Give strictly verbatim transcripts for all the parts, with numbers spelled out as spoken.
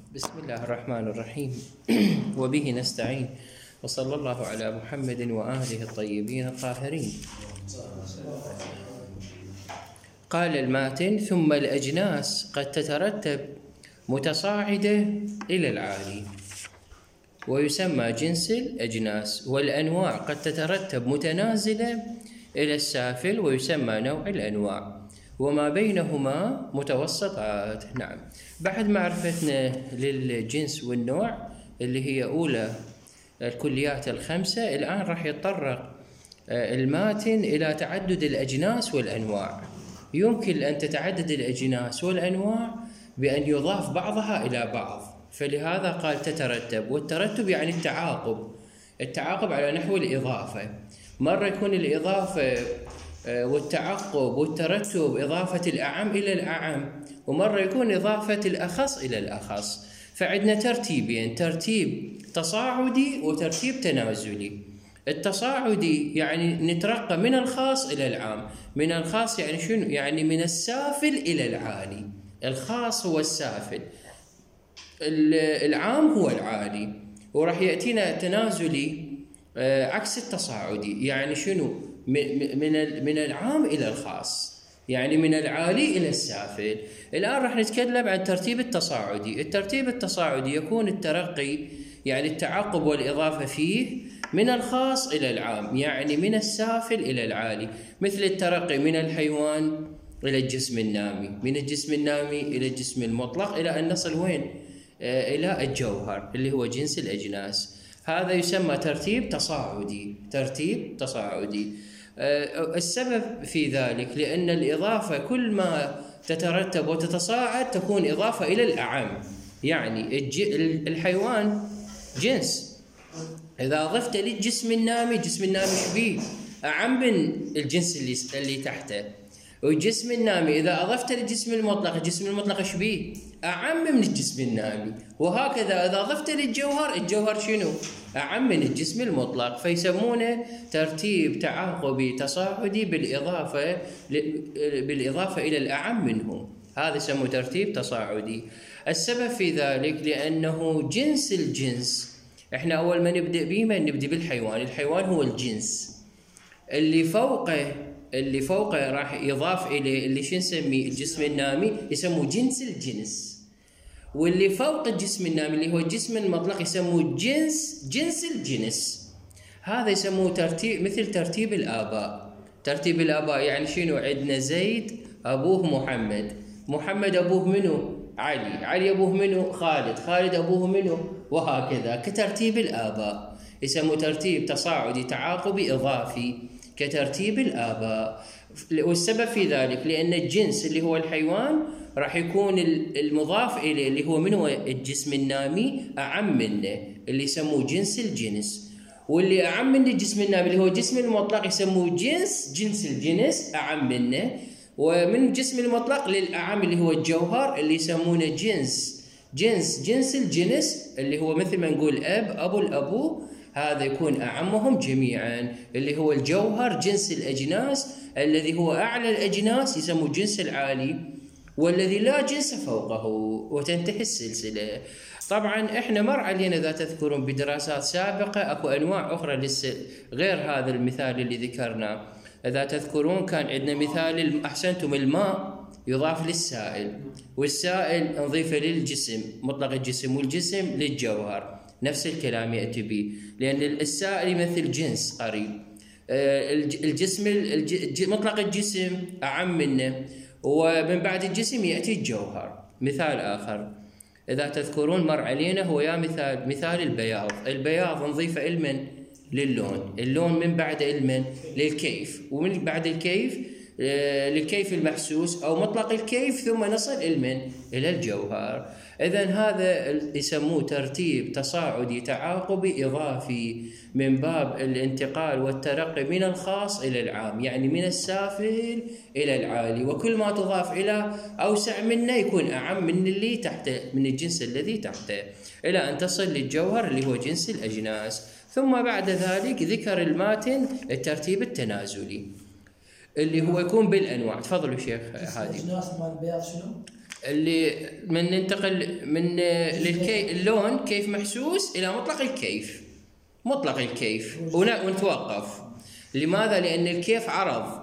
بسم الله الرحمن الرحيم وبه نستعين وصلى الله على محمد وآله الطيبين الطاهرين. قال الماتن: ثم الأجناس قد تترتب متصاعدة إلى العالي ويسمى جنس الأجناس، والأنواع قد تترتب متنازلة إلى السافل ويسمى نوع الأنواع، وما بينهما متوسطات. نعم، بعد معرفتنا للجنس والنوع اللي هي أولى الكليات الخمسة، الآن راح يتطرق الماتن إلى تعدد الأجناس والأنواع. يمكن أن تتعدد الأجناس والأنواع بأن يضاف بعضها إلى بعض، فلهذا قال تترتب، والترتب يعني التعاقب، التعاقب على نحو الإضافة. مرة يكون الإضافة والتعقب والترتب إضافة الأعم إلى الأعم، ومرة يكون إضافة الأخص إلى الأخص. فعندنا ترتيبين: ترتيب تصاعدي وترتيب تنازلي. التصاعدي يعني نترقى من الخاص إلى العام. من الخاص يعني شنو؟ يعني من السافل إلى العالي. الخاص هو السافل، العام هو العالي. وراح يأتينا تنازلي عكس التصاعدي، يعني شنو؟ من من العام إلى الخاص، يعني من العالي إلى السافل. الآن راح نتكلم عن الترتيب التصاعدي. الترتيب التصاعدي يكون الترقي، يعني التعقب والإضافة فيه من الخاص إلى العام، يعني من السافل إلى العالي، مثل الترقي من الحيوان إلى الجسم النامي، من الجسم النامي إلى الجسم المطلق، إلى أن نصل وين؟ آه إلى الجوهر اللي هو جنس الأجناس. هذا يسمى ترتيب تصاعدي. ترتيب تصاعدي. آه السبب في ذلك لأن الإضافة كل ما تترتب وتتصاعد تكون إضافة إلى الأعم. يعني الحيوان جنس، إذا أضفت للجسم النامي، الجسم النامي شبيه أعم من الجنس اللي اللي تحته. والجسم النامي إذا أضفت للجسم المطلق، الجسم المطلق شبيه أعم من الجسم النامي. وهكذا إذا أضفت للجوهر، الجوهر شنو؟ أعم من الجسم المطلق. فيسمونه ترتيب تعاقبي تصاعدي بالإضافة بالإضافة إلى الأعم منه. هذا يسموه ترتيب تصاعدي. السبب في ذلك لأنه جنس الجنس، إحنا أول ما نبدأ به ما نبدأ بالحيوان. الحيوان هو الجنس اللي فوقه اللي فوقه راح يضاف إليه اللي شو نسميه الجسم النامي، يسموه جنس الجنس. واللي فوق الجسم النامي اللي هو الجسم المطلق يسموه جنس جنس الجنس. هذا يسموه ترتيب، مثل ترتيب الآباء. ترتيب الآباء يعني شنو؟ عندنا زيد أبوه محمد، محمد أبوه منو؟ علي، علي أبوه منو؟ خالد، خالد أبوه منو؟ وهكذا. كترتيب الآباء يسموه ترتيب تصاعدي تعاقبي إضافي كترتيب الآباء. والسبب في ذلك لأن الجنس اللي هو الحيوان راح يكون المضاف إليه اللي هو من هو الجسم النامي أعم منه، اللي يسموه جنس الجنس. واللي أعم من الجسم النامي اللي هو الجسم المطلق يسموه جنس جنس الجنس أعم منه. ومن الجسم المطلق للأعم اللي هو الجوهر اللي يسمونه جنس جنس جنس الجنس، اللي هو مثل ما نقول أب أبو الأبو، هذا يكون أعمهم جميعا اللي هو الجوهر جنس الأجناس، الذي هو أعلى الأجناس يسموه جنس العالي، والذي لا جنس فوقه، وتنتهي السلسلة. طبعا احنا مر علينا إذا تذكرون بدراسات سابقة اكو أنواع أخرى للس... غير هذا المثال اللي ذكرناه. إذا تذكرون كان عندنا مثال أحسنتم الماء يضاف للسائل، والسائل نضيفه للجسم مطلق الجسم، والجسم للجوهر. نفس الكلام يأتي به، لأن السائل يمثل جنس قريب. الجسم الج... مطلق الجسم أعم منه، ومن بعد الجسم يأتي الجوهر. مثال آخر إذا تذكرون مر علينا هو يا مثال مثال البياض. البياض نضيفه إلمن؟ للون. اللون من بعد إلمن؟ للكيف. ومن بعد الكيف للكيف المحسوس أو مطلق الكيف، ثم نصل إلمن؟ إلى الجوهر. إذن هذا يسموه ترتيب تصاعدي تعاقبي إضافي من باب الانتقال والترقي من الخاص إلى العام، يعني من السافل إلى العالي. وكل ما تضاف إلى أوسع منه يكون أعم من اللي تحته، من الجنس الذي تحته، إلى أن تصل للجوهر اللي هو جنس الأجناس. ثم بعد ذلك ذكر الماتن الترتيب التنازلي اللي هو يكون بالأنواع. تفضلوا شيخ هادي. الأجناس مال البياض شنو؟ اللي من ننتقل من للكي اللون كيف محسوس إلى مطلق الكيف، مطلق الكيف ونتوقف. لماذا؟ لأن الكيف عرض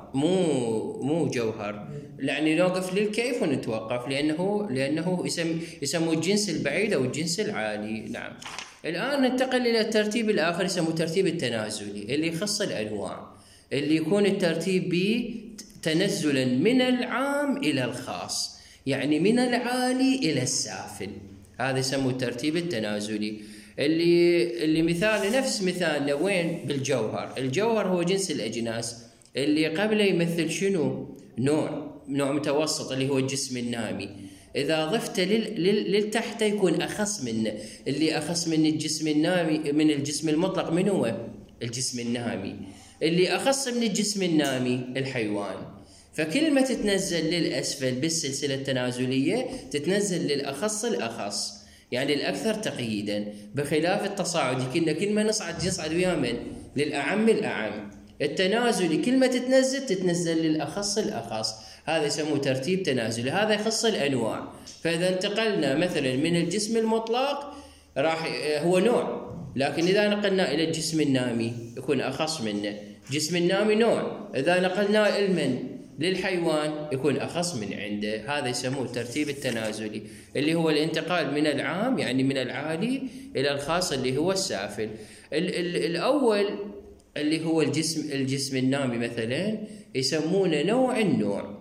مو مو جوهر، يعني نوقف للكيف ونتوقف، لأنه لأنه يسم يسموه الجنس البعيد أو الجنس العالي. نعم. الآن ننتقل إلى الترتيب الآخر يسموه الترتيب التنازلي، اللي يخص الأنواع، اللي يكون الترتيب به تنزلا من العام إلى الخاص، يعني من العالي إلى السافل. هذا يسموه الترتيب التنازلي، اللي اللي مثال نفس مثالنا وين؟ بالجوهر. الجوهر هو جنس الأجناس، اللي قبله يمثل شنو؟ نوع نوع متوسط اللي هو الجسم النامي. إذا ضفت لل... لل... للتحت يكون أخص منه، اللي أخص من الجسم النامي من الجسم المطلق من هو؟ الجسم النامي. اللي أخص من الجسم النامي الحيوان. فكل ما تتنزل للأسفل بالسلسلة التنازلية تتنزل للأخص الأخص، يعني الأكثر تقييدا، بخلاف التصاعدي كنا كل ما نصعد نصعد ويا من؟ للأعم الأعم. التنازلي كل ما تتنزل تتنزل للأخص الأخص، هذا يسموه ترتيب تنازلي. هذا يخص الأنواع. فإذا انتقلنا مثلا من الجسم المطلق راح هو نوع، لكن إذا نقلنا إلى الجسم النامي يكون أخص منه. جسم النامي نوع، إذا نقلنا المن للحيوان يكون أخص من عنده. هذا يسموه الترتيب التنازلي، اللي هو الانتقال من العام يعني من العالي إلى الخاص اللي هو السافل. ال ال الأول اللي هو الجسم الجسم النامي مثلا يسمونه نوع النوع،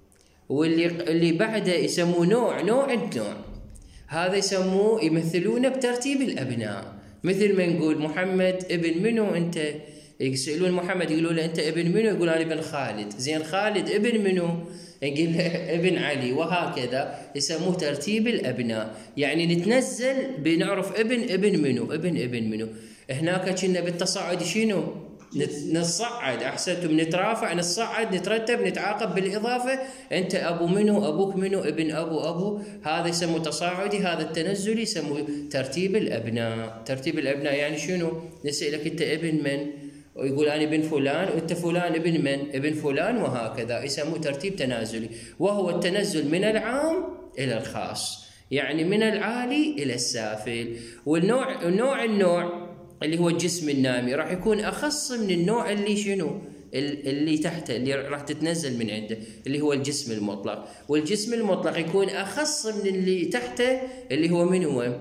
واللي اللي بعده يسموه نوع نوع النوع. هذا يسموه يمثلونه بترتيب الأبناء، مثل ما نقول محمد ابن منو أنت؟ يسألون محمد يقولوا له أنت ابن منو؟ يقول أنا ابن خالد. زين خالد ابن منو؟ يقول له ابن علي، وهكذا. يسموه ترتيب الأبناء، يعني نتنزل بنعرف ابن ابن منو ابن ابن منو. هناك كنا بالتصاعد شنو؟ نتصعد، أحسنتم، نترافع نتصعد نترتب نتعاقب بالإضافة. أنت أبو منو؟ أبوك منو؟ ابن أبو أبو. هذا يسموه تصاعدي. هذا التنزلي يسموه ترتيب الأبناء. ترتيب الأبناء يعني شنو؟ نسألك أنت ابن من؟ ويقول أنا ابن فلان، وأنت فلان ابن من؟ ابن فلان، وهكذا. يسموه ترتيب تنازلي، وهو التنزل من العام إلى الخاص، يعني من العالي إلى السافل. والنوع النوع النوع اللي هو الجسم النامي راح يكون أخص من النوع اللي شنو؟ اللي تحته، اللي راح تتنزل من عنده، اللي هو الجسم المطلق. والجسم المطلق يكون أخص من اللي تحته اللي هو من هو؟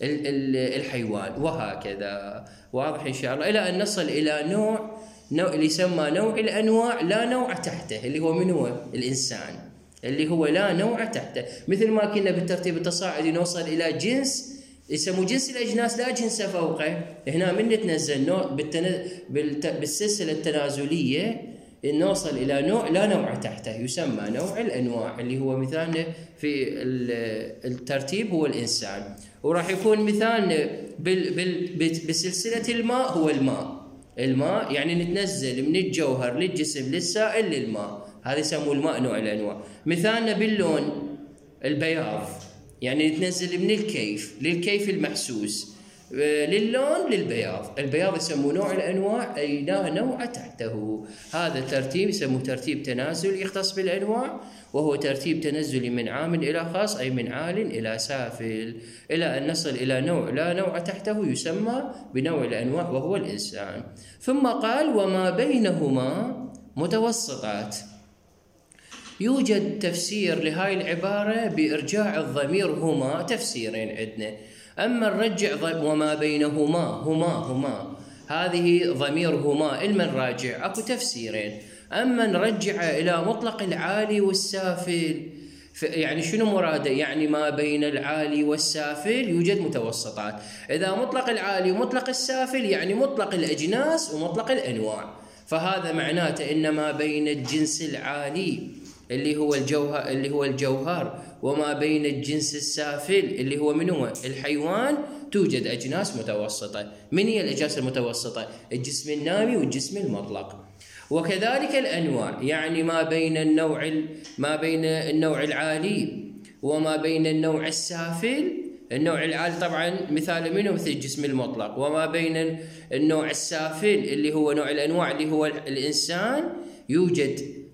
الحيوان، وهكذا. واضح إن شاء الله، إلى أن نصل إلى نوع نوع اللي يسمى نوع الأنواع لا نوع تحته، اللي هو من هو؟ الإنسان، اللي هو لا نوع تحته. مثل ما كنا بالترتيب التصاعدي نوصل إلى جنس يسموه جنس الأجناس لا جنس فوقه، هنا من نتنزل نوع بالتن... بالت... بالسلسلة التنازلية نوصل إلى نوع لا نوع تحته يسمى نوع الأنواع، اللي هو مثالنا في الترتيب هو الإنسان. وراح يكون مثالنا بال... بال... بسلسلة الماء هو الماء. الماء يعني نتنزل من الجوهر للجسم للسائل للماء، هذا يسموه الماء نوع الأنواع. مثالنا باللون البياض، يعني نتنزل من الكيف للكيف المحسوس للون للبياض. البياض يسموه نوع الأنواع، أي لا نوع تحته. هذا الترتيب يسموه ترتيب تنازلي يختص بالأنواع، وهو ترتيب تنزلي من عام إلى خاص، أي من عال إلى سافل، إلى أن نصل إلى نوع لا نوع تحته يسمى بنوع الأنواع وهو الإنسان. ثم قال وما بينهما متوسطات. يوجد تفسير لهاي العبارة بإرجاع الضمير هما، تفسيرين عندنا. أما نرجع وما بينهما هما هما هذه ضمير هما، إلما نراجع أكو تفسيرين. أما نرجع إلى مطلق العالي والسافل، يعني شنو مراده؟ يعني ما بين العالي والسافل يوجد متوسطات. إذا مطلق العالي ومطلق السافل يعني مطلق الأجناس ومطلق الأنواع، فهذا معناته إن ما بين الجنس العالي اللي هو الجوهر اللي هو الجوهر وما بين الجنس السافل اللي هو من هو؟ الحيوان، توجد أجناس متوسطة. من هي الأجناس المتوسطة؟ الجسم النامي والجسم المطلق. وكذلك الأنواع، يعني ما بين النوع ما بين النوع العالي وما بين النوع السافل. النوع العالي طبعا مثال منه مثل الجسم المطلق، وما بين النوع السافل اللي هو نوع الأنواع اللي هو الإنسان يوجد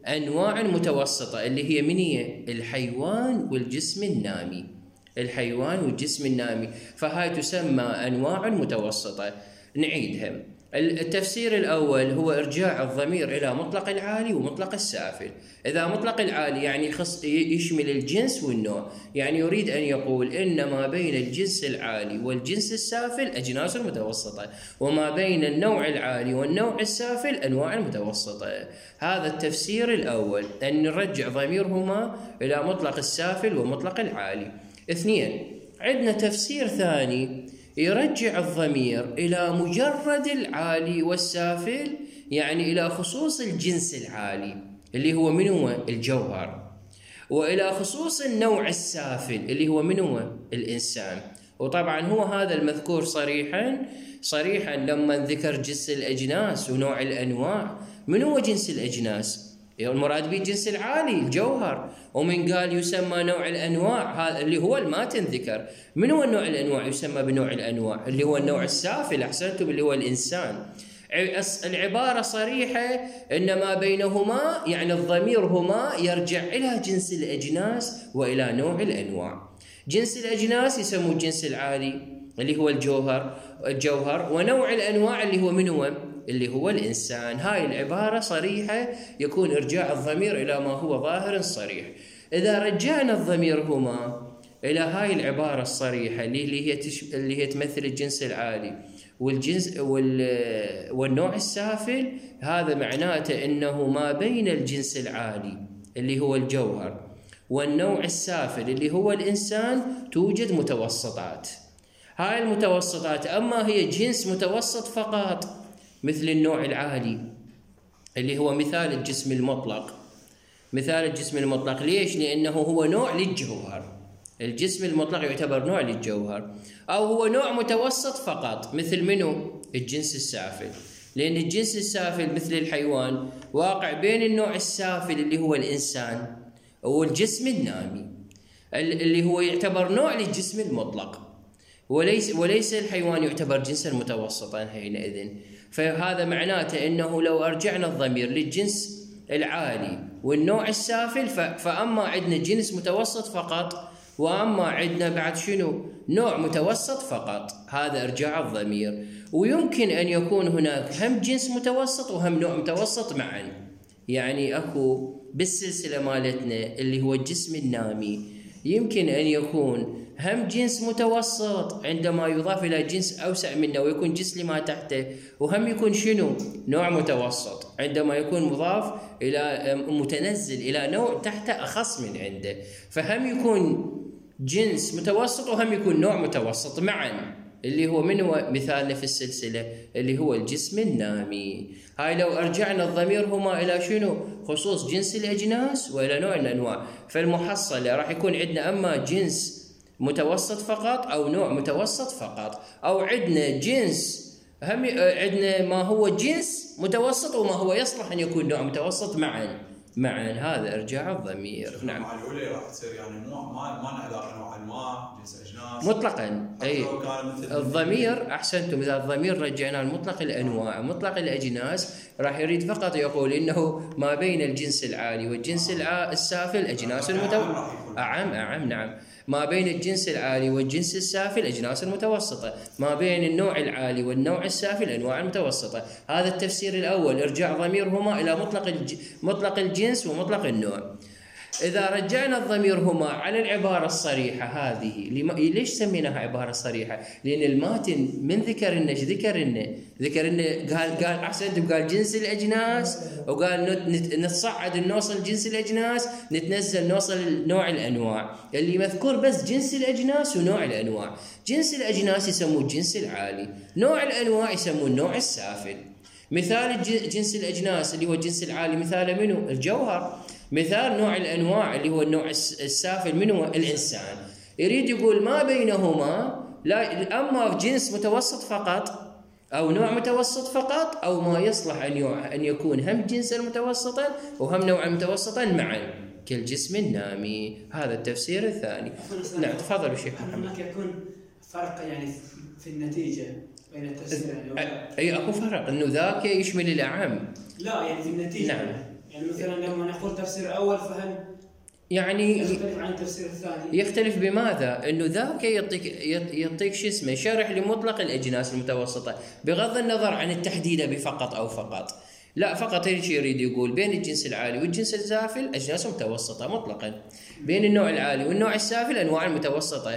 أنواع متوسطة اللي هي من هي؟ الحيوان والجسم النامي. الحيوان والجسم النامي، فهاي تسمى أنواع متوسطة. نعيدها. التفسير الأول هو إرجاع الضمير إلى مطلق العالي ومطلق السافل. إذا مطلق العالي يعني خص يشمل الجنس والنوع، يعني يريد أن يقول إن ما بين الجنس العالي والجنس السافل أجناس متوسطة، وما بين النوع العالي والنوع السافل أنواع متوسطة. هذا التفسير الأول، أن نرجع ضميرهما إلى مطلق السافل ومطلق العالي. اثنين، عندنا تفسير ثاني يرجع الضمير إلى مجرد العالي والسافل، يعني إلى خصوص الجنس العالي اللي هو من هو؟ الجوهر، وإلى خصوص النوع السافل اللي هو من هو؟ الإنسان. وطبعا هو هذا المذكور صريحا صريحا لما ذكر جنس الأجناس ونوع الأنواع. من هو جنس الأجناس؟ المراد به الجنس العالي الجوهر. ومن قال يسمى نوع الأنواع، هذا اللي هو الماتن ذكر. من هو النوع الأنواع؟ يسمى بنوع الأنواع اللي هو النوع السافل، أحسنتم، اللي هو الإنسان. العبارة صريحة إن ما بينهما يعني الضمير هما يرجع إلى جنس الأجناس وإلى نوع الأنواع. جنس الأجناس يسموه الجنس العالي اللي هو الجوهر الجوهر ونوع الأنواع اللي هو من هو؟ اللي هو الإنسان. هاي العبارة صريحة، يكون إرجاع الضمير إلى ما هو ظاهر صريح. إذا رجعنا الضمير هما إلى هاي العبارة الصريحة اللي هي تش... اللي هي تمثل الجنس العالي والجنس وال... والنوع السافل، هذا معناته أنه ما بين الجنس العالي اللي هو الجوهر والنوع السافل اللي هو الإنسان توجد متوسطات. هاي المتوسطات أما هي جنس متوسط فقط مثل النوع العالي اللي هو مثال الجسم المطلق. مثال الجسم المطلق ليش؟ لأنه هو نوع للجوهر. الجسم المطلق يعتبر نوع للجوهر. أو هو نوع متوسط فقط مثل منه؟ الجنس السافل، لأن الجنس السافل مثل الحيوان واقع بين النوع السافل اللي هو الإنسان والجسم النامي اللي هو يعتبر نوع للجسم المطلق، وليس وليس الحيوان يعتبر جنسا متوسطا حينئذ. فهذا معناته أنه لو أرجعنا الضمير للجنس العالي والنوع السافل، فأما عندنا جنس متوسط فقط، وأما عندنا بعد شنو؟ نوع متوسط فقط. هذا إرجاع الضمير. ويمكن أن يكون هناك هم جنس متوسط وهم نوع متوسط معا. يعني أكو بالسلسلة مالتنا اللي هو الجسم النامي يمكن أن يكون هم جنس متوسط عندما يضاف إلى جنس أوسع منه ويكون جنس لما تحته، وهم يكون شنو؟ نوع متوسط عندما يكون مضاف إلى متنزل إلى نوع تحته أخص من عنده. فهم يكون جنس متوسط وهم يكون نوع متوسط معا، اللي هو من هو مثالنا في السلسلة اللي هو الجسم النامي. هاي لو أرجعنا الضمير هما إلى شنو؟ خصوص جنس الأجناس وإلى نوع الأنواع. فالمحصلة راح يكون عندنا أما جنس متوسط فقط أو نوع متوسط فقط، أو عندنا جنس هم عندنا ما هو جنس متوسط وما هو يصلح أن يكون نوع متوسط معا معا. هذا إرجاع الضمير. نعم. مع الأولى راح تصير يعني مو ما ما علاقة نوع أنواع جنس أجناس مطلقا. أي الضمير أحسنتم، إذا الضمير رجعنا المطلق الأنواع مطلق الأجناس راح يريد فقط يقول إنه ما بين الجنس العالي والجنس السافل أجناس متوسطة. أعم أعم نعم. ما بين الجنس العالي والجنس السافل أجناس متوسطة، ما بين النوع العالي والنوع السافل أنواع متوسطة. هذا التفسير الأول، إرجاع ضميرهما إلى مطلق الج... مطلق الجنس ومطلق النوع. إذا رجعنا الضمير هما على العبارة الصريحة هذه، ليش سميناها عبارة صريحة؟ لأن الماتن من ذكر لنا ايش ذكر لنا؟ ذكر لنا قال قال أحسنت قال جنس الأجناس، وقال نتصعد نوصل جنس الأجناس، نتنزل نوصل نوع الأنواع. اللي مذكور بس جنس الأجناس ونوع الأنواع. جنس الأجناس يسموه الجنس العالي، نوع الأنواع يسموه النوع السافل. مثال جنس الأجناس اللي هو الجنس العالي مثاله منه؟ الجوهر. مثال نوع الأنواع اللي هو النوع السافل منه؟ الإنسان. يريد يقول ما بينهما لا أما جنس متوسط فقط أو نوع متوسط فقط، أو ما يصلح أن أن يكون هم جنسا متوسطا وهم نوعا متوسطا معا كالجسم النامي. هذا التفسير الثاني. نعم تفضل الشيخ محمد. هناك يكون فرق يعني في النتيجة بين التفسيرين. أي أكو فرق إنه ذاك يشمل الأعم. لا يعني في النتيجة. نعم. يعني مثلا لما نقول تفسير أول فهم يعني يختلف عن التفسير الثاني. يختلف بماذا؟ انه ذاك يعطيك يعطيك شو اسمه شرح لمطلق الاجناس المتوسطه بغض النظر عن التحديد بفقط او فقط. لا، فقط ايش يريد يقول؟ بين الجنس العالي والجنس السافل اجناس متوسطه مطلقا، بين النوع العالي والنوع السافل انواع متوسطه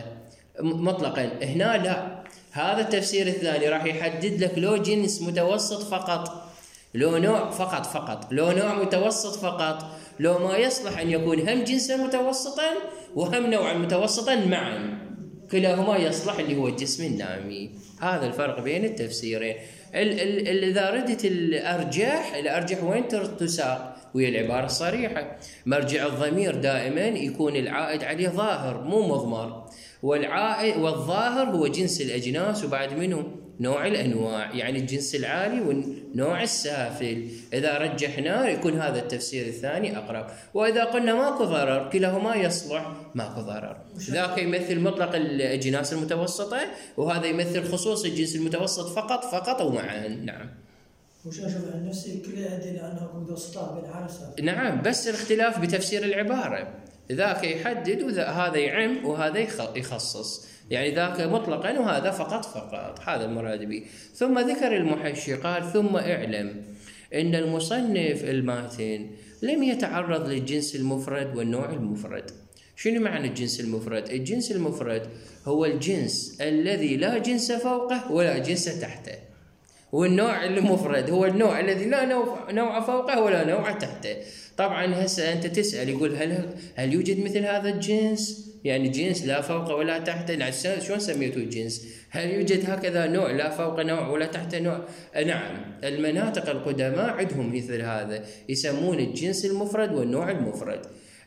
مطلقا. هنا لا، هذا التفسير الثاني راح يحدد لك لو جنس متوسط فقط، لو نوع فقط فقط، لو نوع متوسط فقط، لو ما يصلح أن يكون هم جنسا متوسطا وهم نوعا متوسطا معا، كلاهما يصلح اللي هو الجسم النامي. هذا الفرق بين التفسيرين. ال ال إذا ردت الأرجح، الأرجح وين تساق؟ وهي العبارة الصريحة. مرجع الضمير دائما يكون العائد عليه ظاهر مو مضمر، والعائد والظاهر هو جنس الأجناس وبعد منه نوع الأنواع، يعني الجنس العالي والنوع السافل. إذا رجحنا يكون هذا التفسير الثاني أقرب. وإذا قلنا ماكو ضرر كلاهما يصلح، ماكو ضرر. ذاك يمثل مطلق الأجناس المتوسطة وهذا يمثل خصوص الجنس المتوسط فقط فقط ومعا. نعم. وش أشوف عن نفسي كل يؤدي لأنهم متوسطات بين عالي وسافل. نعم، بس الاختلاف بتفسير العبارة. ذاك يحدد وهذا يعم وهذا يخصص، يعني ذاك مطلقا وهذا فقط فقط، هذا المراد به. ثم ذكر المحشي قال: ثم اعلم ان المصنف الماتن لم يتعرض للجنس المفرد والنوع المفرد. شنو معنى الجنس المفرد؟ الجنس المفرد هو الجنس الذي لا جنس فوقه ولا جنس تحته، والنوع المفرد هو النوع الذي لا نوع فوقه ولا نوع تحته. طبعا هسه انت تسأل يقول هل هل يوجد مثل هذا الجنس؟ يعني جنس لا فوق ولا تحت، شلون سميته الجنس؟ هل يوجد هكذا نوع لا فوق نوع ولا تحت نوع؟ نعم، المناطق القدماء عندهم مثل هذا، يسمون الجنس المفرد والنوع المفرد.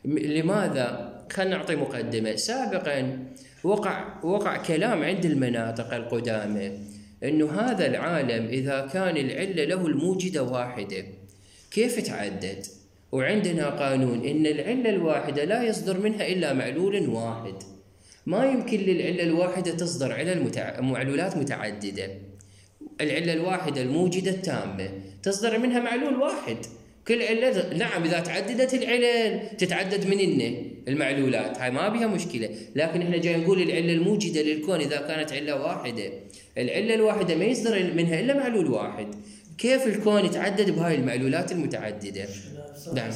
لماذا؟ خلينا نعطي مقدمة. سابقا وقع وقع كلام عند المناطق القدامى انه هذا العالم اذا كان العلة له الموجدة واحدة كيف تعدد؟ وعندنا قانون إن العلة الواحدة لا يصدر منها إلا معلول واحد. ما يمكن للعلة الواحدة تصدر علل متع... معلولات متعددة. العلة الواحدة الموجدة التامة تصدر منها معلول واحد. كل علة نعم إذا تعددت العلل تتعدد مننا المعلولات، هاي ما بها مشكلة، لكن إحنا جاي نقول العلة الموجدة للكون إذا كانت علة واحدة، العلة الواحدة ما يصدر منها إلا معلول واحد. كيف الكون يتعدد بهاي المعلولات المتعددة؟ نعم.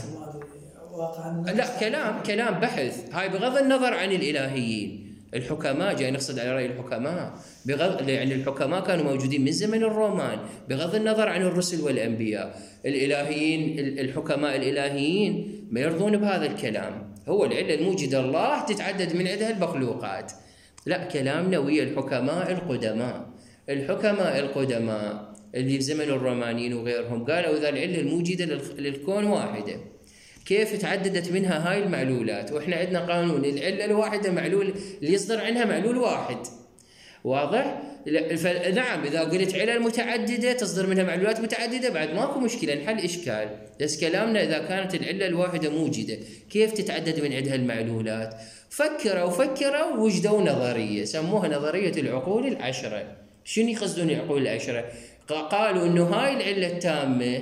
لا، كلام كلام بحث، هاي بغض النظر عن الإلهيين. الحكماء جاي نقصد على رأي الحكماء، بغض يعني الحكماء كانوا موجودين من زمن الرومان بغض النظر عن الرسل والأنبياء. الإلهيين الحكماء الإلهيين ما يرضون بهذا الكلام. هو العلة الموجدة الله تتعدد من عندها المخلوقات. لا، كلامنا ويا الحكماء القدماء. الحكماء القدماء اللي بزمن الرومانيين وغيرهم قالوا إذا العلة الموجدة للكون واحدة كيف تعددت منها هاي المعلولات؟ وإحنا عندنا قانون العلة الواحدة معلول اللي يصدر عنها معلول واحد. واضح؟ فنعم إذا قلت علل متعددة تصدر منها معلولات متعددة بعد ماكو مشكلة، نحل إشكال. بس كلامنا إذا كانت العلة الواحدة موجدة كيف تتعدد من عندها المعلولات؟ فكروا فكروا وجدوا نظرية سموها نظرية العقول العشرة. شنو يقصدون العقول العشرة؟ قالوا إنه هاي العلة التامة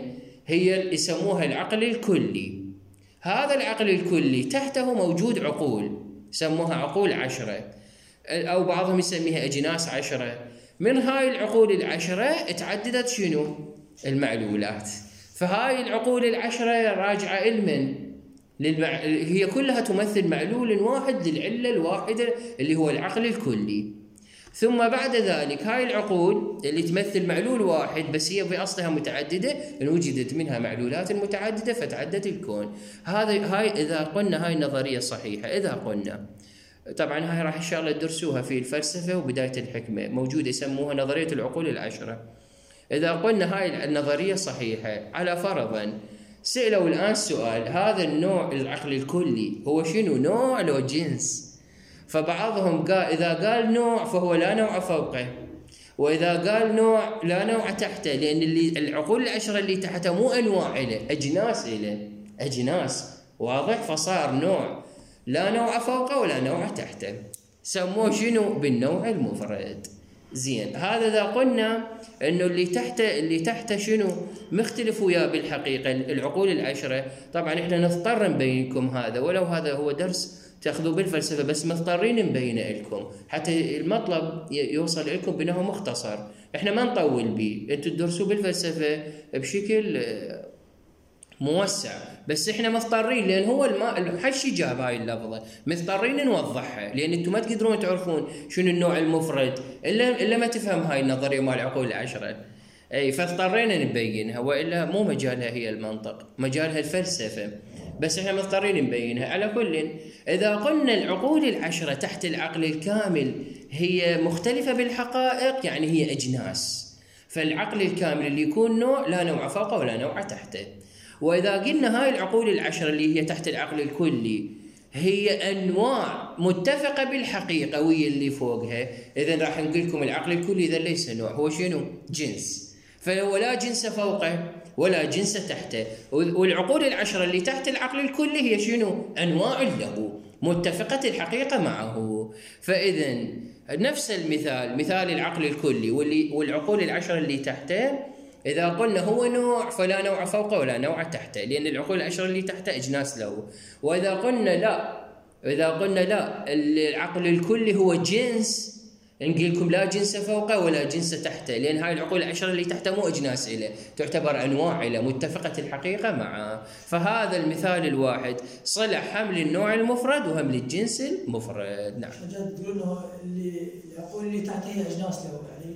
هي يسموها العقل الكلي. هذا العقل الكلي تحته موجود عقول سموها عقول عشرة، أو بعضهم يسميها أجناس عشرة. من هاي العقول العشرة تعددت شنو؟ المعلولات. فهاي العقول العشرة راجعة علما للمع... هي كلها تمثل معلول واحد للعلة الواحدة اللي هو العقل الكلي. ثم بعد ذلك هاي العقول اللي تمثل معلول واحد بس هي في أصلها متعددة، وجدت منها معلولات متعددة فتعدد الكون. هذا هاي إذا قلنا هاي النظرية صحيحة. إذا قلنا طبعا هاي راح إن شاء الله تدرسوها في الفلسفة وبداية الحكمة، موجودة يسموها نظرية العقول العشرة. إذا قلنا هاي النظرية صحيحة، على فرضا سألوا الآن سؤال: هذا النوع العقل الكلي هو شنو؟ نوع لو جنس؟ فبعضهم قال إذا قال نوع فهو لا نوع فوقه، وإذا قال نوع لا نوع تحته، لأن اللي العقول العشرة اللي تحته مو أنواع إله، أجناس إله، أجناس. واضح؟ فصار نوع لا نوع فوقه ولا نوع تحته. سموه شنو؟ بالنوع المفرد. زين، هذا إذا قلنا إنه اللي تحته اللي تحته شنو؟ مختلف وياه بالحقيقة العقول العشرة. طبعا إحنا نضطر نبين لكم هذا، ولو هذا هو درس تاخذوه بالفلسفة، بس مضطرين نبينه لكم حتى المطلب يوصل لكم بأنه مختصر. إحنا ما نطول به، أنتم تدرسوا بالفلسفة بشكل موسع، بس احنا مضطرين لان هو المحشي جاب هاي اللفظه، مضطرين نوضحها لان انتم ما تقدرون تعرفون شنو النوع المفرد الا الا ما تفهم هاي النظريه مال العقول العشره. اي فاضطرينا نبينها، والا مو مجالها هي المنطق، مجالها الفلسفه، بس احنا مضطرين نبينها. على كل، اذا قلنا العقول العشره تحت العقل الكامل هي مختلفه بالحقائق، يعني هي اجناس، فالعقل الكامل اللي يكون نوع لا نوع فوقه ولا نوع تحته. وإذا قلنا هاي العقول العشرة اللي هي تحت العقل الكلي هي أنواع متفقة بالحقيقة ويا اللي فوقها، إذن راح نقول لكم العقل الكلي إذا ليس نوع، هو شنو؟ جنس، فهو لا جنس فوقه ولا جنس تحته. والعقول العشرة اللي تحت العقل الكلي هي شنو؟ أنواع له متفقة الحقيقة معه. فإذن نفس المثال، مثال العقل الكلي واللي والعقول العشرة اللي تحته، إذا قلنا هو نوع فلا نوع فوقه ولا نوع تحته، لأن العقول العشرة اللي تحته أجناس له. وإذا قلنا لا إذا قلنا لا العقل الكلي هو جنس، نقول لكم لا جنس فوقه ولا جنس تحته، لأن هاي العقول العشرة اللي تحته مو أجناس إله، تعتبر أنواع إله متفقة الحقيقة معه. فهذا المثال الواحد صلح هم للنوع المفرد وهم للجنس المفرد. نعم. تقول إنه اللي العقول اللي تحته هي أجناس له، يعني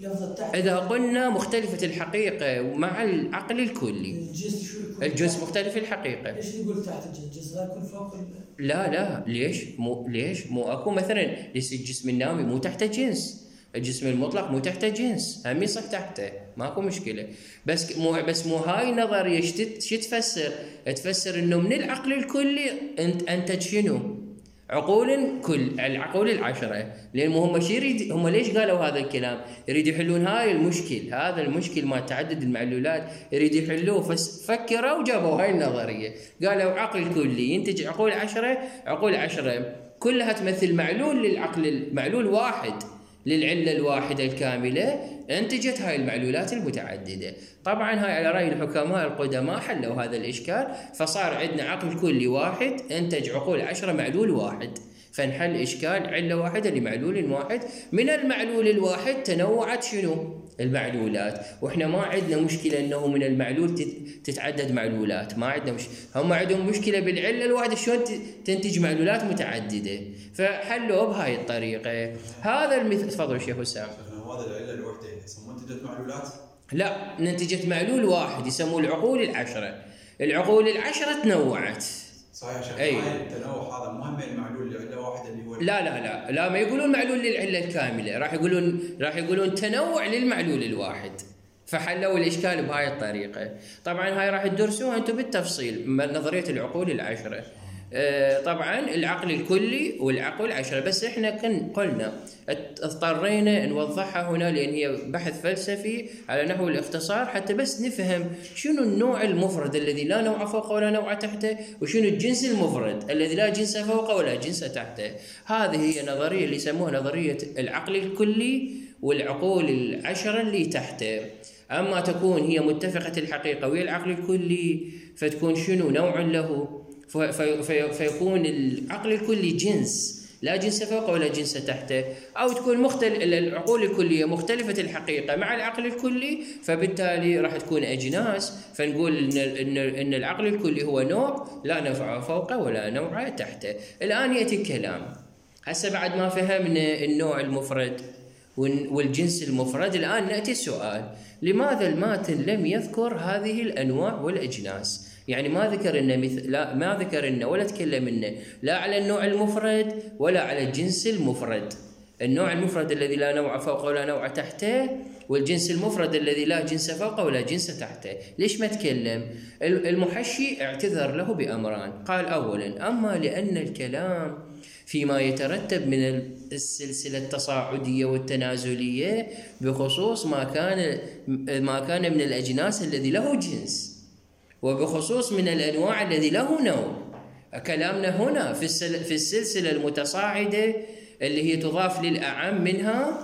إذا قلنا مختلفة الحقيقة مع العقل الكلي، الجنس شو يكون؟ الجنس مختلف الحقيقة. ليش يقول تحت الجنس؟ الجنس لا يكون فوق؟ لا لا ليش؟ مو ليش؟ مو اكو مثلا ليش الجسم النامي مو تحته جنس، الجسم المطلق مو تحته جنس، هم يصح تحته، ماكو مشكلة. بس مو بس مو هاي النظرية شو تفسر؟ تفسر انه من العقل الكلي انت انتج شنو؟ عقول كل العقول العشرة، لأن هم شي يريد، هم ليش قالوا هذا الكلام؟ يريد يحلون هاي المشكل، هذا المشكل ما تعدد المعلولات يريد يحلوه، ففكروا وجابوا هاي النظرية، قالوا عقل كلي ينتج عقول عشرة، عقول عشرة كلها تمثل معلول للعقل، معلول واحد للعلة الواحدة الكاملة، انتجت هاي المعلولات المتعددة. طبعا هاي على رأي الحكماء القدماء حلوا هذا الإشكال، فصار عندنا عقل كلي واحد انتج عقول عشرة معلول واحد، فنحل إشكال علة واحدة لمعلول واحد. من المعلول الواحد تنوعت شنو؟ المعلولات، واحنا ما عندنا مشكلة انه من المعلول تتعدد معلولات، ما عندنا مش هم عندهم مشكلة بالعلة الواحدة شلون تنتج معلولات متعددة، فحلوا بهاي الطريقة. هذا المثال. تفضل شيخ حسام. هذا العلة الوحدة يسمون منتجت معلولات؟ لا، نتجت معلول واحد يسموه العقول العشرة. العقول العشرة تنوعت. صحيح شيخ. أي. التنوع هذا مهم المعلول لعلة واحدة اللي هو لا لا لا لا ما يقولون معلول للعلة الكاملة، راح يقولون راح يقولون تنوع للمعلول الواحد، فحلوا الإشكال بهاي الطريقة. طبعا هاي راح تدرسوها أنتم بالتفصيل نظرية العقول العشرة. طبعا العقل الكلي والعقل العشرة، بس احنا كن قلنا اضطرينا نوضحها هنا لان هي بحث فلسفي على نحو الاختصار، حتى بس نفهم شنو النوع المفرد الذي لا نوع فوقه ولا نوع تحته، وشنو الجنس المفرد الذي لا جنس فوقه ولا جنس تحته. هذه هي نظرية اللي يسموها نظرية العقل الكلي والعقول العشرة اللي تحته. اما تكون هي متفقة الحقيقة ويا العقل الكلي فتكون شنو؟ نوع له، في في فيكون العقل الكلي جنس لا جنس فوقه ولا جنس تحته، أو تكون مختلف العقول الكلية مختلفة الحقيقة مع العقل الكلي، فبالتالي راح تكون أجناس، فنقول إن إن إن العقل الكلي هو نوع لا نوع فوقه ولا نوع تحته. الآن يأتي الكلام، هسه بعد ما فهمنا النوع المفرد والجنس المفرد، الآن نأتي السؤال: لماذا الماتن لم يذكر هذه الأنواع والأجناس؟ يعني ما ذكر إنه مثل لا ما ذكر إنه ولا تكلم إنه لا على النوع المفرد ولا على الجنس المفرد. النوع المفرد الذي لا نوع فوقه ولا نوع تحته، والجنس المفرد الذي لا جنس فوقه ولا جنس تحته. ليش ما تكلم؟ المحشي اعتذر له بأمران. قال: أولا، أما لأن الكلام فيما يترتب من السلسلة التصاعدية والتنازلية بخصوص ما كان ما كان من الأجناس الذي له جنس، وبخصوص من الأنواع الذي له نوع. كلامنا هنا في في السلسلة المتصاعدة اللي هي تضاف للأعم منها،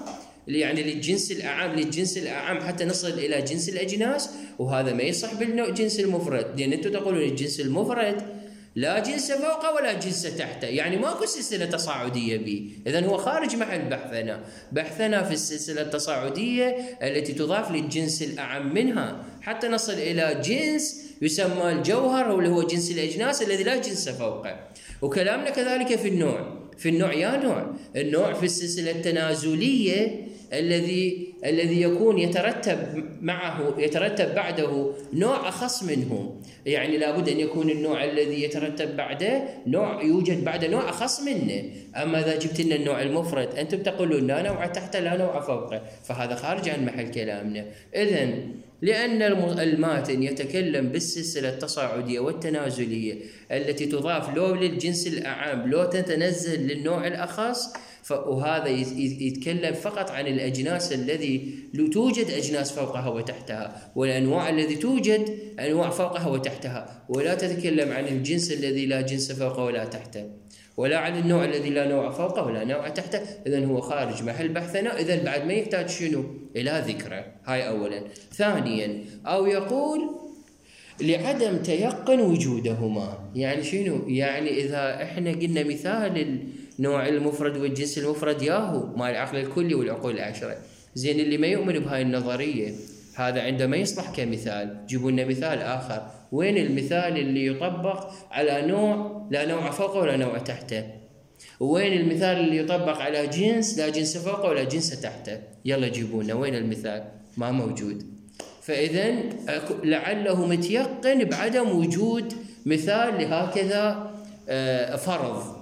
يعني للجنس الأعم للجنس الأعم حتى نصل إلى جنس الأجناس، وهذا ما يصح بالجنس المفرد، لأن أنتم تقولون الجنس المفرد لا جنس فوقه ولا جنس تحته، يعني ماكو سلسلة تصاعدية به، إذن هو خارج محل بحثنا. بحثنا في السلسلة التصاعدية التي تضاف للجنس الأعم منها حتى نصل إلى جنس يسمى الجوهر، واللي هو جنس الأجناس الذي لا جنس فوقه. وكلامنا كذلك في النوع، في النوع يا نوع، النوع في السلسلة التنازلية الذي الذي يكون يترتب معه يترتب بعده نوع أخص منه، يعني لابد أن يكون النوع الذي يترتب بعده نوع يوجد بعده نوع أخص منه. أما إذا جبت لنا النوع المفرد أنتم تقولون لا نوع تحته لا نوع فوقه، فهذا خارج عن محل كلامنا. إذن لأن الماتن يتكلم بالسلسلة التصاعدية والتنازلية التي تضاف لو للجنس الأعم لو تتنزل للنوع الأخص، وهذا يتكلم فقط عن الأجناس الذي توجد أجناس فوقها وتحتها، والأنواع الذي توجد أنواع فوقها وتحتها، ولا تتكلم عن الجنس الذي لا جنس فوقه ولا تحته، ولا عن النوع الذي لا نوع فوقه ولا نوع تحته. إذن هو خارج محل بحثنا، إذن بعد ما يحتاج شنو؟ إلى ذكره. هاي أولا. ثانيا، أو يقول لعدم تيقن وجودهما، يعني شنو؟ يعني إذا إحنا قلنا مثال النوع المفرد والجنس المفرد ياهو مال العقل الكلي والعقول العشرة، زين اللي ما يؤمن بهاي النظرية هذا عندما يصلح كمثال جيبوا لنا مثال آخر. وين المثال اللي يطبق على نوع لا نوع فوقه ولا نوع تحته؟ وين المثال اللي يطبق على جنس لا جنس فوقه ولا جنس تحته؟ يلا جيبوا لنا وين المثال؟ ما موجود. فإذن لعله متيقن بعدم وجود مثال لهكذا فرض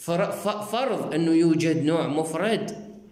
فرض أنه يوجد نوع مفرد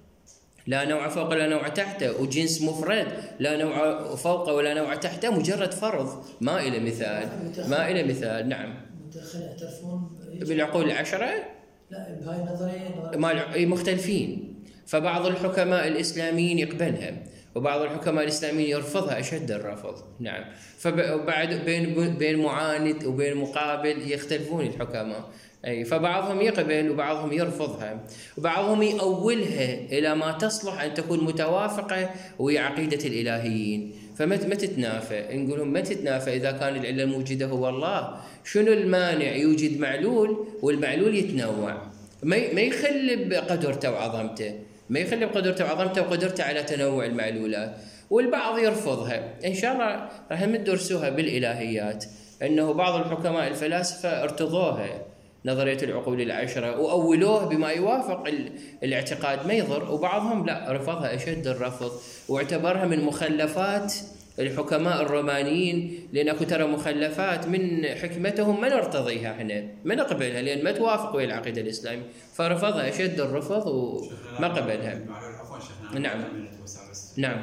لا نوع فوق ولا نوع تحته، وجنس مفرد لا نوع فوق ولا نوع تحته، مجرد فرض ما إلى مثال، ما إلى مثال. نعم. متأخر يعترفون بالعقول العشرة؟ لا بهاي النظرية مختلفين، فبعض الحكماء الإسلاميين يقبلها وبعض الحكماء الإسلاميين يرفضها أشد الرفض. نعم. فبعد بين بين معاند وبين مقابل يختلفون الحكماء، أي فبعضهم يقبل وبعضهم يرفضها، وبعضهم يأولها إلى ما تصلح أن تكون متوافقة وهي عقيدة الإلهيين، فما ما تتنافى. نقولهم ما تتنافى إذا كان العلة الموجودة هو الله، شنو المانع يوجد معلول والمعلول يتنوع؟ ما ما يخلي بقدرته وعظمته، ما يخلي بقدرته وعظمته وقدرته على تنوع المعلولات. والبعض يرفضها، إن شاء الله راح ندرسوها بالإلهيات، أنه بعض الحكماء الفلاسفة ارتضوها نظرية العقول العشرة وأولوه بما يوافق الاعتقاد ما يضر، وبعضهم لا رفضها أشد الرفض واعتبرها من مخلفات الحكماء الرومانيين، لأن أكو ترى مخلفات من حكمتهم ما نرتضيها احنا ما نقبلها لأن ما توافق ويا العقيدة الإسلامية، فرفضها أشد الرفض وما قبلها. عفوا شيخنا. نعم. نعم.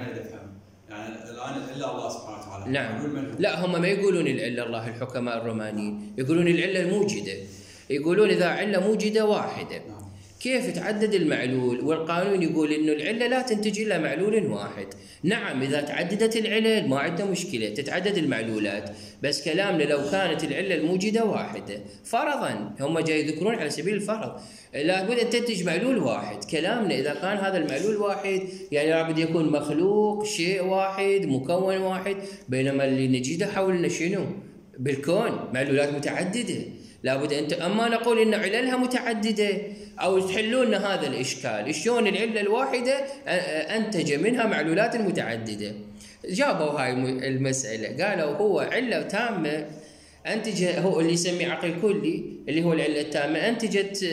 يعني الآن إلا الله سبحانه وتعالى. نعم. لا هم ما يقولون العلة الله الحكماء الرومانيين، يقولون العلة الموجدة، يقولون إذا علة موجدة واحدة كيف تعدد المعلول؟ والقانون يقول إنه العلة لا تنتج إلا معلول واحد. نعم إذا تعددت العلل ما عندنا مشكلة تتعدد المعلولات، بس كلامنا لو كانت العلة الموجدة واحدة فرضا، هم جاي يذكرون على سبيل الفرض لابد أن تنتج معلول واحد. كلامنا إذا كان هذا المعلول واحد يعني لابد يكون مخلوق شيء واحد مكون واحد، بينما اللي نجده حولنا شنو؟ بالكون معلولات متعددة، لابد أنت أما نقول إن عللها متعددة أو تحلون هذا الإشكال شلون العلة الواحدة أنتج منها معلولات متعددة. جابوا هاي المسألة قالوا هو علة تامة أنتج، هو اللي يسميه عقل كلي اللي هو العلة التامة أنتجت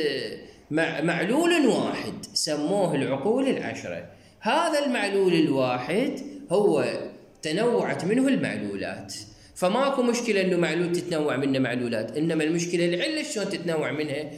معلول واحد سموه العقول العشرة. هذا المعلول الواحد هو تنوعت منه المعلولات، فماكو مشكلة إنه معلول تتنوع منه معلولات، إنما المشكلة العلة شلون تتنوع منها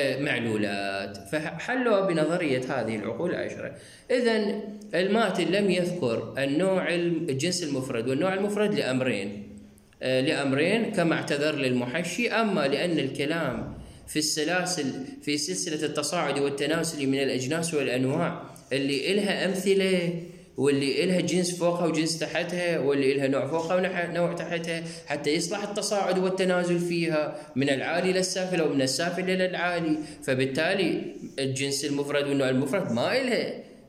معلولات. فحلوا بنظرية هذه العقول العشرة. إذن الماتن لم يذكر النوع الجنس المفرد والنوع المفرد لأمرين لأمرين كما اعتذر للمحشي، أما لأن الكلام في السلاسل في سلسلة التصاعد والتناسل من الأجناس والأنواع اللي إلها أمثلة واللي إلها جنس فوقها وجنس تحتها واللي إلها نوع فوقها ونوع تحتها حتى يصلح التصاعد والتنازل فيها من العالي إلى السافل أو من السافل إلى العالي، فبالتالي الجنس المفرد والنوع المفرد ما إلها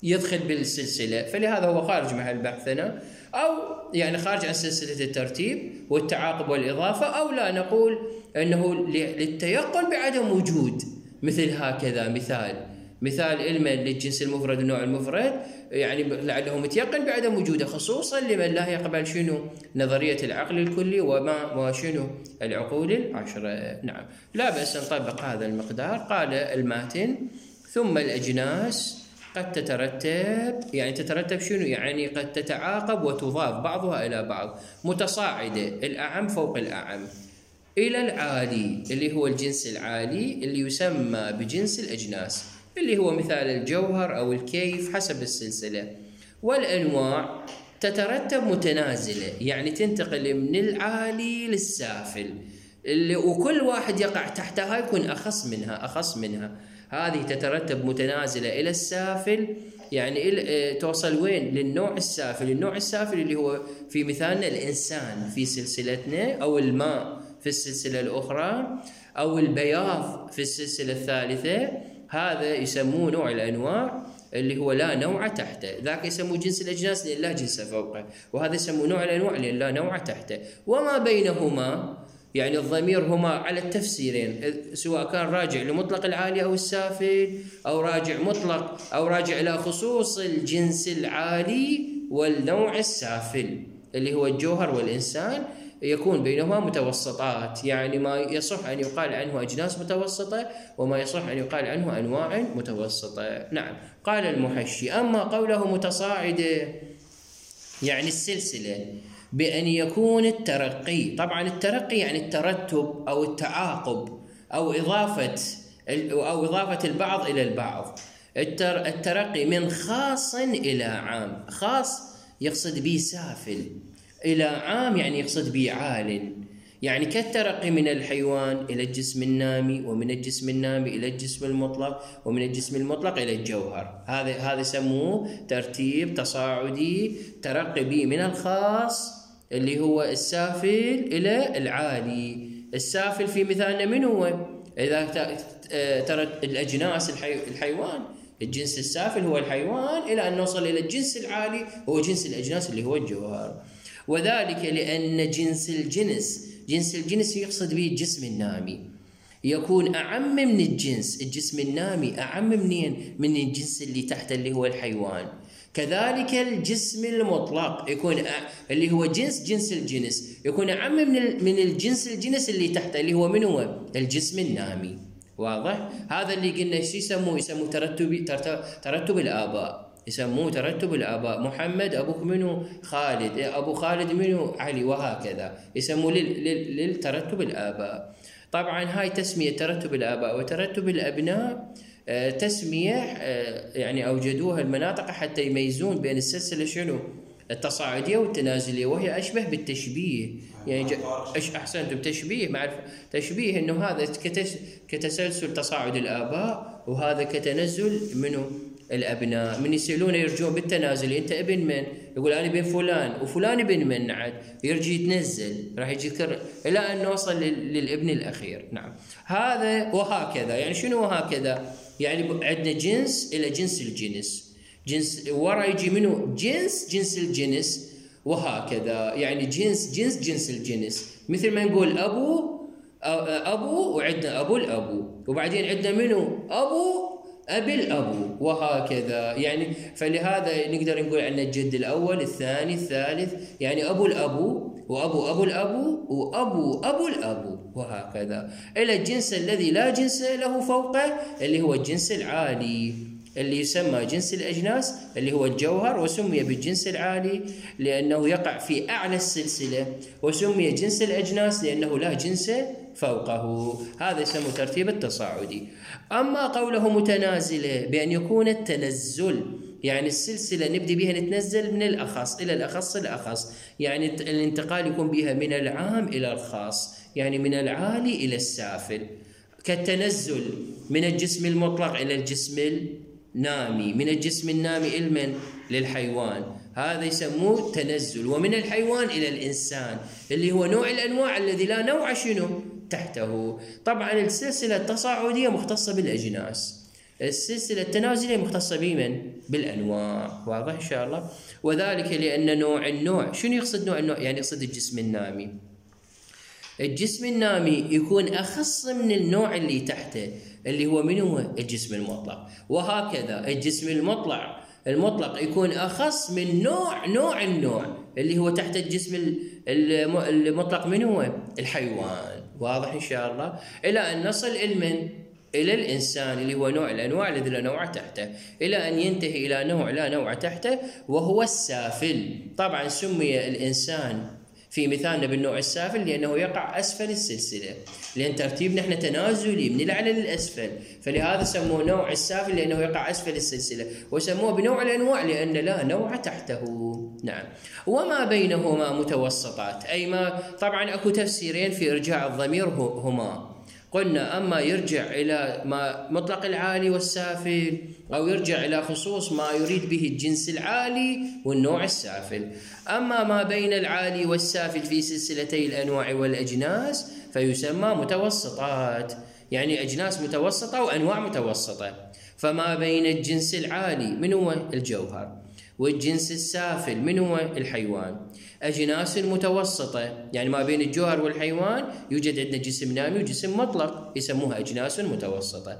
يدخل بالسلسلة، فلهذا هو خارج محل بحثنا، أو يعني خارج عن سلسلة الترتيب والتعاقب والإضافة، أو لا نقول أنه للتيقن بعدم وجود مثل هكذا مثال مثال علما للجنس المفرد والنوع المفرد، يعني لعله متيقن بعدم وجوده، خصوصا لمن لا يقبل شنو نظرية العقل الكلي وما وشنو العقول العشرة. نعم، لا بأس نطبق هذا المقدار. قال الماتن: ثم الأجناس قد تترتب، يعني تترتب شنو؟ يعني قد تتعاقب وتضاف بعضها إلى بعض، متصاعدة، الأعم فوق الأعم، إلى العالي اللي هو الجنس العالي اللي يسمى بجنس الأجناس، اللي هو مثال الجوهر أو الكيف حسب السلسلة. والأنواع تترتب متنازلة، يعني تنتقل من العالي للسافل، اللي وكل واحد يقع تحتها يكون أخص منها أخص منها هذه تترتب متنازلة إلى السافل، يعني توصل وين؟ للنوع السافل. النوع السافل اللي هو في مثالنا الإنسان في سلسلتنا، أو الماء في السلسلة الأخرى، أو البياض في السلسلة الثالثة. هذا يسموه نوع الأنواع اللي هو لا نوع تحته، ذاك يسموه جنس الأجناس لأن لا جنس فوقه، وهذا يسموه نوع الأنواع لأن لا نوع تحته. وما بينهما يعني الضمير هما على التفسيرين، سواء كان راجع لمطلق العالي أو السافل، أو راجع مطلق أو راجع إلى خصوص الجنس العالي والنوع السافل اللي هو الجوهر والإنسان، يكون بينهما متوسطات، يعني ما يصح أن يقال عنه أجناس متوسطة، وما يصح أن يقال عنه أنواع متوسطة. نعم. قال المحشي: أما قوله متصاعدة يعني السلسلة بأن يكون الترقي، طبعا الترقي يعني الترتب أو التعاقب أو إضافة أو إضافة البعض إلى البعض، الترقي من خاص إلى عام، خاص يقصد به سافل، إلى عام يعني يقصد به عال، يعني كالترقي من الحيوان إلى الجسم النامي، ومن الجسم النامي إلى الجسم المطلق، ومن الجسم المطلق إلى الجوهر. هذا هذا يسموه ترتيب تصاعدي، ترقي به من الخاص اللي هو السافل إلى العالي. السافل في مثالنا من هو؟ إذا ترى الأجناس الحي... الحيوان، الجنس السافل هو الحيوان، إلى أن نوصل إلى الجنس العالي هو جنس الأجناس اللي هو الجوهر. وذلك لأن جنس الجنس جنس الجنس يقصد به الجسم النامي، يكون أعم من الجنس. الجسم النامي أعم منين؟ من الجنس اللي تحت اللي هو الحيوان. كذلك الجسم المطلق يكون اللي هو جنس جنس الجنس يكون أعم من من الجنس الجنس اللي تحته اللي هو من هو؟ الجسم النامي. واضح؟ هذا اللي قلنا شو يسموه؟ يسموه ترتب ترتب الآباء، يسموه ترتب الآباء. محمد أبوك منه؟ خالد. أبو خالد منه؟ علي، وهكذا يسموه للترتب الآباء. طبعا هاي تسمية ترتب الآباء وترتب الأبناء تسمية يعني أوجدوها المناطق حتى يميزون بين السلسلة شنو؟ التصاعدية والتنازلية، وهي أشبه بالتشبيه، يعني إيش أحسنتم تشبيه مع تشبيه إنه هذا كتسلسل تصاعد الآباء، وهذا كتنزل منه الأبناء. من يسألون يرجون بالتنازل: أنت ابن من؟ يقول أنا ابن فلان، وفلان ابن من؟ عاد يرجي يتنزل، راح يذكر إلى أن نوصل للابن الأخير. نعم. هذا وهكذا، يعني شنو وهكذا؟ يعني عندنا جنس إلى جنس الجنس، جنس ورا يجي منه جنس جنس الجنس، وهكذا يعني جنس جنس جنس الجنس. مثل ما نقول أبو أبو وعندنا أبو الأبو، وبعدين عندنا منه أبو أبي الأبو، وهكذا. يعني فلهذا نقدر نقول عندنا الجد الأول الثاني الثالث، يعني أبو الأبو وأبو أبو الأبو وأبو أبو الأبو، وهكذا إلى الجنس الذي لا جنس له فوقه اللي هو الجنس العالي اللي يسمى جنس الأجناس اللي هو الجوهر، وسمي بالجنس العالي لأنه يقع في أعلى السلسلة، وسمي جنس الأجناس لأنه لا جنس فوقه. هذا يسمى ترتيب التصاعدي. أما قوله متنازلة بأن يكون التنزل يعني السلسلة نبدأ بها نتنزل من الأخص إلى الأخص الأخص، يعني الانتقال يكون بها من العام إلى الخاص، يعني من العالي إلى السافل، كالتنزل من الجسم المطلق إلى الجسم النامي، من الجسم النامي إلى من؟ للحيوان، هذا يسموه تنزل. ومن الحيوان إلى الإنسان اللي هو نوع الأنواع الذي لا نوع شنو تحته. طبعا السلسلة التصاعدية مختصة بالأجناس، السلسلة التنازلية مختصة بمن؟ بالأنواع. واضح إن شاء الله؟ وذلك لأن نوع النوع، شنو يقصد نوع النوع؟ يعني يقصد الجسم النامي. الجسم النامي يكون أخص من النوع اللي تحته اللي هو من هو؟ الجسم المطلق. وهكذا الجسم المطلق المطلق يكون أخص من نوع نوع النوع اللي هو تحت الجسم المطلق من هو؟ الحيوان. واضح إن شاء الله؟ إلى أن نصل المن إلى الإنسان اللي هو نوع الأنواع الذي لا نوع تحته، إلى أن ينتهي إلى نوع لا نوع تحته وهو السافل. طبعا سمي الإنسان في مثالنا بالنوع السافل لأنه يقع أسفل السلسلة، لأن ترتيبنا احنا تنازلي من الأعلى للأسفل، فلهذا سموه نوع السافل لأنه يقع أسفل السلسلة، وسموه بنوع الأنواع لأن لا نوع تحته. نعم. وما بينهما متوسطات، أي ما طبعا أكو تفسيرين في إرجاع الضمير هما. قلنا أما يرجع إلى ما مطلق العالي والسافل، أو يرجع إلى خصوص ما يريد به الجنس العالي والنوع السافل. أما ما بين العالي والسافل في سلسلتي الأنواع والأجناس فيسمى متوسطات، يعني أجناس متوسطة وأنواع متوسطة. فما بين الجنس العالي من هو؟ الجوهر، والجنس السافل من هو؟ الحيوان. أجناس متوسطة يعني ما بين الجوهر والحيوان يوجد عندنا جسم نامي وجسم مطلق يسموها أجناس متوسطة.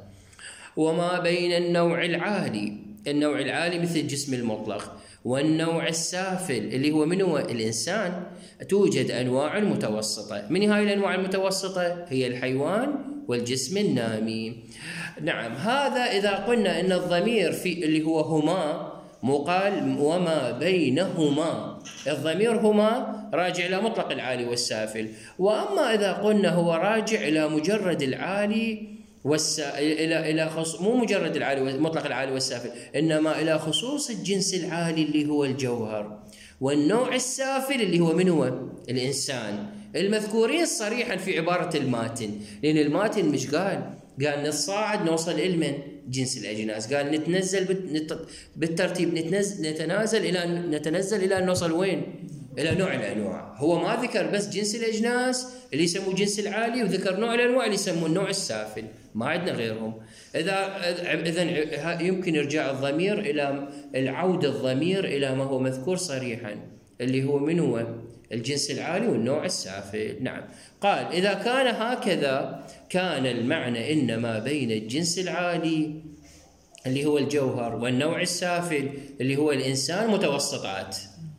وما بين النوع العالي، النوع العالي مثل الجسم المطلق، والنوع السافل اللي هو من هو؟ الإنسان، توجد أنواع متوسطة. من هاي الأنواع المتوسطة؟ هي الحيوان والجسم النامي. نعم. هذا إذا قلنا أن الضمير في اللي هو هما مقال وما بينهما، الضمير هما راجع إلى مطلق العالي والسافل. وأما إذا قلنا هو راجع إلى مجرد العالي والسا... إلى إلى خص... مو مجرد العالي مطلق العالي والسافل، إنما إلى خصوص الجنس العالي اللي هو الجوهر، والنوع السافل اللي هو من هو؟ الإنسان، المذكورين صريحا في عبارة الماتن. لأن الماتن مش قال قال نتصاعد نوصل إلى من؟ جنس الأجناس. قال نتنزل بالترتيب، نتنزل نتنازل إلى نتنزل إلى أن نوصل وين؟ إلى نوع الأنواع. هو ما ذكر بس جنس الأجناس اللي يسموه جنس العالي، وذكر نوع الأنواع اللي يسموه النوع السافل، ما عندنا غيرهم. إذا إذا يمكن إرجاع الضمير إلى العودة الضمير إلى ما هو مذكور صريحا اللي هو من هو؟ الجنس العالي والنوع السافل. نعم. قال إذا كان هكذا كان المعنى إن ما بين الجنس العالي اللي هو الجوهر والنوع السافل اللي هو الإنسان متوسطات.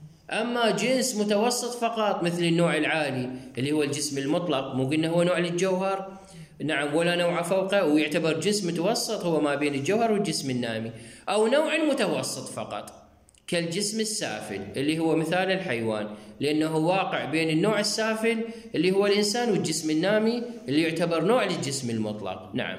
أما جنس متوسط فقط مثل النوع العالي اللي هو الجسم المطلق، مو قلنا هو نوع للجوهر؟ نعم. ولا نوع فوقه، ويعتبر جنس متوسط هو ما بين الجوهر والجسم النامي. أو نوع متوسط فقط كالجسم السافل اللي هو مثال الحيوان، لأنه واقع بين النوع السافل اللي هو الإنسان والجسم النامي اللي يعتبر نوع للجسم المطلق. نعم.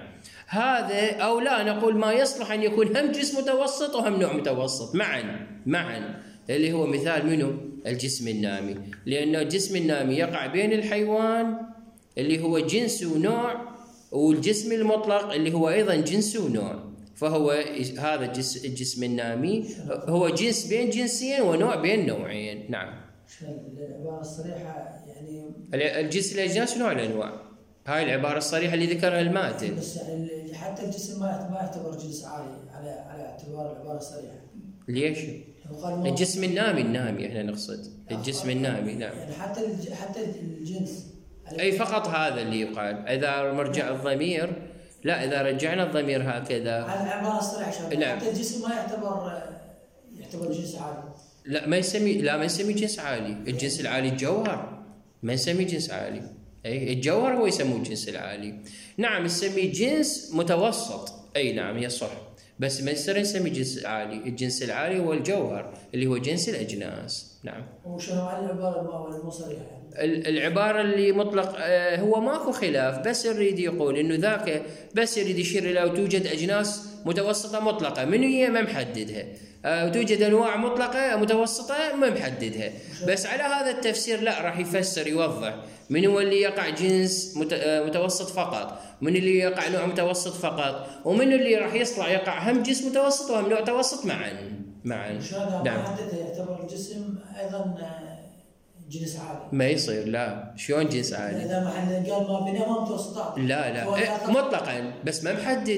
هذا أو لا نقول ما يصلح أن يكون هم جسم متوسط وهم نوع متوسط معا معا اللي هو مثال منه؟ الجسم النامي، لأنه الجسم النامي يقع بين الحيوان اللي هو جنس ونوع، والجسم المطلق اللي هو أيضا جنس ونوع. فهو هذا الجسم النامي هو جنس بين جنسين ونوع بين نوعين. نعم. العبارة الصريحة يعني الجنس الأجناس ونوع الأنواع، هاي العبارة الصريحة اللي ذكرها الماتن. بس يعني حتى الجسم ما ما يعتبر جنس عالي على على اعتبار العبارة الصريحة. ليش؟ الجسم النامي النامي احنا نقصد الجسم النامي. نعم. يعني حتى حتى الجنس أي فقط هذا اللي يقال. إذا مرجع الضمير لا، إذا رجعنا الضمير هكذا على العبارة الصريحة نعم. حتى الجسم ما يعتبر يعتبر جنس عالي. لا ما يسمي لا ما يسمي جنس عالي. الجنس العالي الجوهر، ما يسمي جنس عالي. أي الجوهر هو يسموه الجنس العالي. نعم. يسمي جنس متوسط. أي نعم هي صح، بس ما يصير نسمي جنس عالي. الجنس العالي هو الجوهر اللي هو جنس الأجناس. نعم. وشنو على العبارة المو صريحة؟ العبارة اللي مطلق هو ماكو خلاف، بس يريد يقول إنه ذاك بس يريد يشير إلى توجد أجناس متوسطة مطلقة من هي ما محددها، وتوجد أنواع مطلقة متوسطة ما محددها. بس على هذا التفسير لا، راح يفسر يوضح من هو اللي يقع جنس متوسط فقط، من اللي يقع نوع متوسط فقط، ومن اللي راح يصلح يقع هم جنس متوسط وهم نوع متوسط معا معا. نعم. محددها يعتبر الجسم أيضا جنس عالي. ما يصير. لا شلون جنس عالي؟ إذا ما قال ما بينهما متوسطات. لا لا إيه مطلقا، بس ما محدد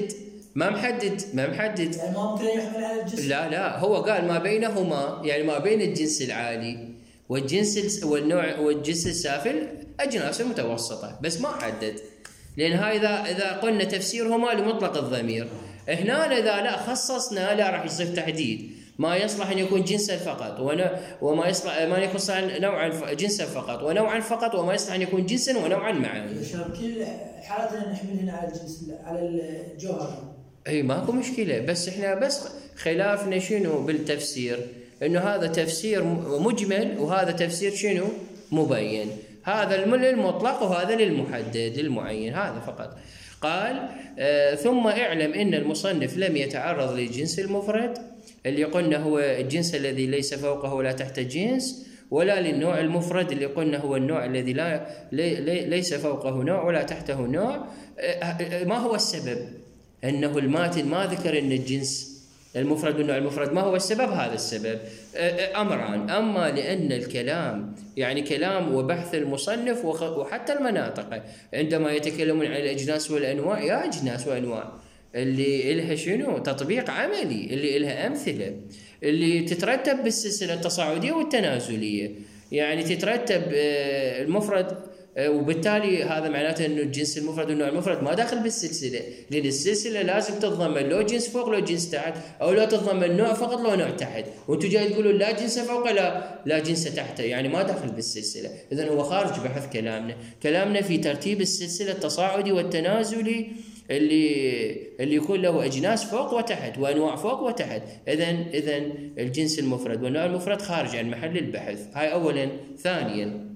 ما محدد ما محدد يعني ما ممكن يحمل على الجنس. لا لا، هو قال ما بينهما، يعني ما بين الجنس العالي والجنس والنوع والجنس السافل أجناس متوسطة، بس ما حدد، لأن هاي إذا إذا قلنا تفسيرهما لمطلق الضمير. هنا إذا لا خصصنا لا راح يصير تحديد، ما يصلح أن يكون جنسا فقط وما يصلح ما يخص نوعا جنسا فقط ونوعا فقط، وما يصلح أن يكون جنسا ونوعا معا. كل الحالات نحمل هنا على الجنس على الجوهر. اي ماكو مشكله، بس احنا بس خلافنا شنو بالتفسير، انه هذا تفسير مجمل وهذا تفسير شنو مبين، هذا للمطلق وهذا للمحدد المعين، هذا فقط. قال آه ثم اعلم ان المصنف لم يتعرض للجنس المفرد اللي قلنا هو الجنس الذي ليس فوقه ولا تحت جنس، ولا للنوع المفرد اللي قلنا هو النوع الذي لا لي ليس فوقه نوع ولا تحته نوع. آه ما هو السبب؟ أنه الماتن ما ذكر أن الجنس المفرد والنوع المفرد، ما هو السبب؟ هذا السبب أمران، أما لأن الكلام يعني كلام وبحث المصنف وحتى المناطق عندما يتكلمون عن الأجناس والأنواع، يا أجناس وأنواع اللي إلها شنو تطبيق عملي، اللي إلها أمثلة، اللي تترتب بالسلسلة التصاعدية والتنازلية، يعني تترتب المفرد، وبالتالي هذا معناته انه الجنس المفرد والنوع المفرد ما داخل بالسلسله، لان السلسله لازم تتضمن لو جنس فوق لو جنس تحت، او لا تتضمن نوع فقط لو نوع تحت، وانتم جاي تقولون لا جنس فوق لا لا جنس تحته، يعني ما داخل بالسلسله. اذا هو خارج بحث كلامنا، كلامنا في ترتيب السلسله التصاعدي والتنازلي اللي اللي يكون له اجناس فوق وتحت وانواع فوق وتحت. اذا اذا الجنس المفرد والنوع المفرد خارج عن محل البحث، هاي اولا. ثانيا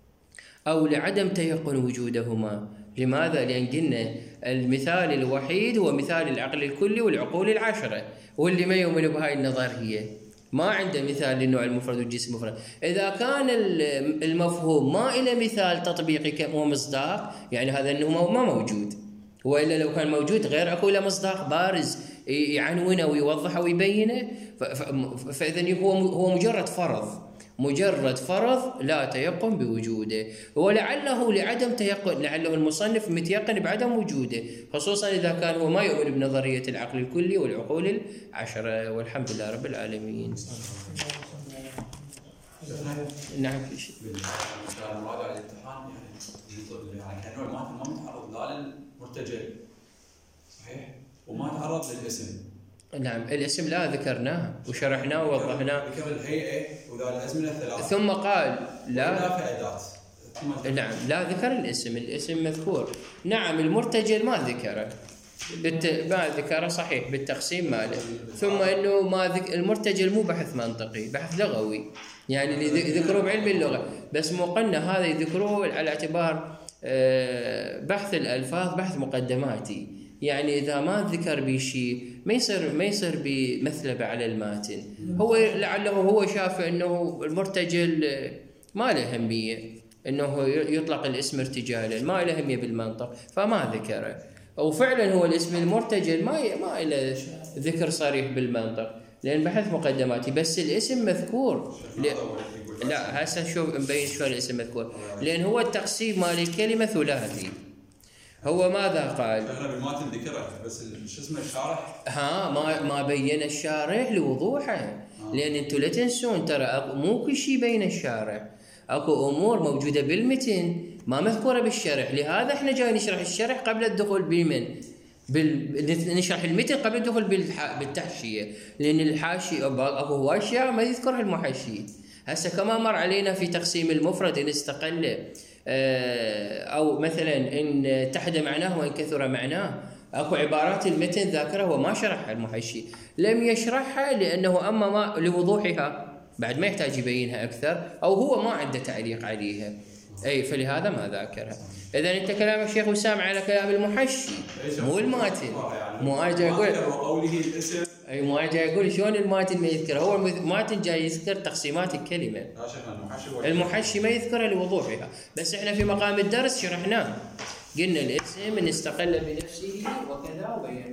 أو لعدم تيقن وجودهما. لماذا؟ لأن قلنا المثال الوحيد هو مثال العقل الكلي والعقول العشرة، واللي ما يؤمن بهاي النظرية ما عنده مثال للنوع المفرد والجنس المفرد. إذا كان المفهوم ما إلى مثال تطبيقي ومصداق، يعني هذا أنه ما موجود، وإلا لو كان موجود غير أكو له مصداق بارز يعنونه ويوضحه ويبينه، فإذا هو هو مجرد فرض، مجرد فرض لا تيقن بوجوده، ولعله لعدم تيقن، لعله المصنف متيقن بعدم وجوده، خصوصا إذا كان هو ما يؤمن بنظرية العقل الكلي والعقول العشرة. والحمد لله رب العالمين. نعم في شيء. مراجعة الامتحان يعني يعني كأنه الماتن ما متعرض لا للمرتجل صحيح وما تعرض للاسم. نعم الاسم لا ذكرناه وشرحناه ووضحناه. ذكر الهيئة وذا الأزمنة الثلاثة. ثم قال لا. لا في أداة. نعم لا ذكر الاسم، الاسم مذكور. نعم المرتجل ما ذكره، بالت... ما ذكره صحيح بالتقسيم ماله. ثم انه ما ذك... المرتجل مو بحث منطقي، بحث لغوي، يعني اللي يذكروه بعلم اللغة، بس مو قلنا هذا يذكروه على اعتبار بحث الألفاظ بحث مقدماتي، يعني إذا ما ذكر بشيء ما يصير ما يصير بمثلبة على الماتن. هو لعله هو شاف إنه المرتجل ما له أهمية، إنه يطلق الاسم ارتجالا، ما له أهمية بالمنطق فما ذكره. وفعلا هو الاسم المرتجل ما ما له ذكر صريح بالمنطق لأن بحث مقدماتي، بس الاسم مذكور. لا هسه شوف مبين شلون الاسم مذكور، لأن هو التقسيم مال الكلمة ثلاثي. هو ماذا قال؟ احنا بالماتن ذكرت بس شو اسمه الشارح ها ما ما بين الشارح لوضوحه. آه. لان انتم لا تنسون ترى مو كل شيء بين الشارح، اكو امور موجوده بالمتن ما مذكوره بالشرح، لهذا احنا جاي نشرح الشرح قبل الدخول بالمن بال... نشرح المتن قبل الدخول بالح... بالتحشيه، لان الحاشيه اكو هواي اشياء ما يذكرها المحشي. هسه كما مر علينا في تقسيم المفرد ان استقل أو مثلا إن تحد معناه وإن كثر معناه، أكو عبارات المتن ذاكرة وما شرحها المحشي، لم يشرحها لأنه أما ما لوضوحها بعد ما يحتاج يبينها أكثر، أو هو ما عنده تعليق عليها، أي فلهذا ما ذاكرها. إذا أنت كلام الشيخ وسام على كلام المحشي مو الماتن، مو أجي أقول وقوله الاسم، أي مو أجي أقول شلون الماتن ما يذكر، هو الماتن جاي يذكر تقسيمات الكلمة، المحشي ما يذكرها لوضوحها، بس إحنا في مقام الدرس شرحناه، قلنا الاسم إن استقل بنفسه وكذا وبين